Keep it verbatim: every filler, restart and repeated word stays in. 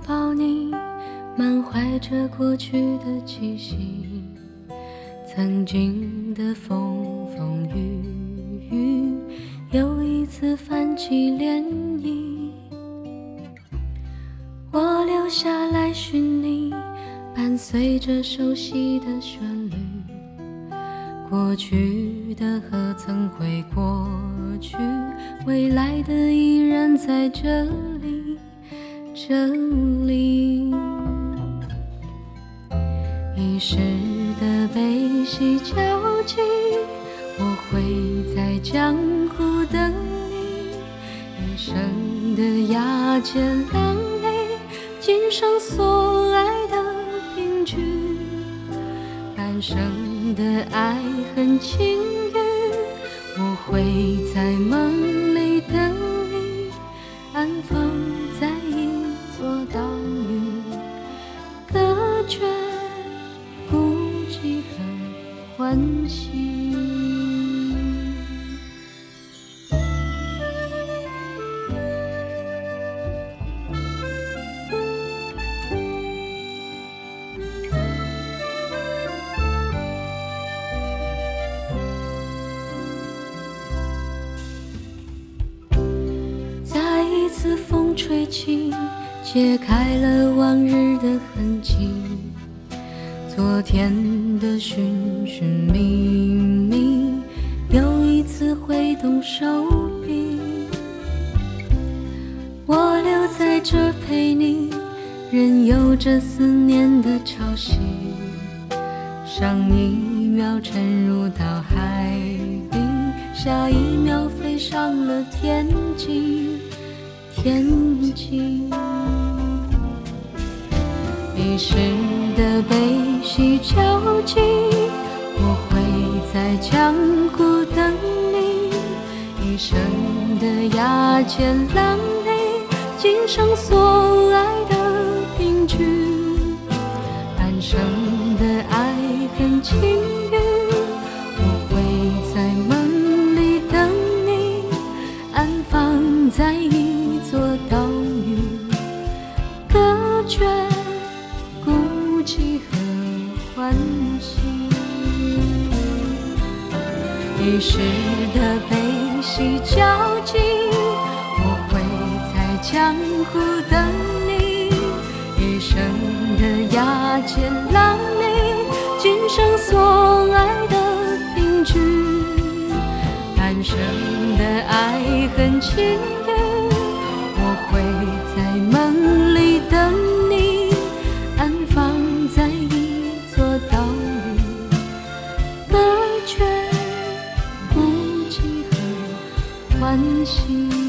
抱你，满怀着过去的气息，曾经的风风雨雨，又一次泛起涟漪。我留下来寻你，伴随着熟悉的旋律，过去的何曾会过去，未来的依然在这里，这里。一时的悲喜交集，我会在江湖等你，一生的压肩浪里，今生所爱的凭据，半生的爱恨情欲，我会在梦里等你，安放在一座岛屿，隔绝孤寂和欢喜。再一次风吹起，揭开了往日的痕迹，昨天的寻寻觅觅，又一次挥动手臂。我留在这陪你，任由这思念的潮汐，上一秒沉入到海底，下一秒飞上了天际，天际。一时的悲喜交集，我会在江湖等你，一生的压肩浪里，今生所爱的凭据，半生的爱恨情欲，我会在梦里等你，安放在一座岛屿，隔绝孤寂和欢喜。一时的悲喜交集，我会在江湖等你，一生的压肩浪里，今生所爱的凭据，半生的爱恨情欲，我会在梦里等你，安放在一座岛屿，隔绝孤寂和欢喜。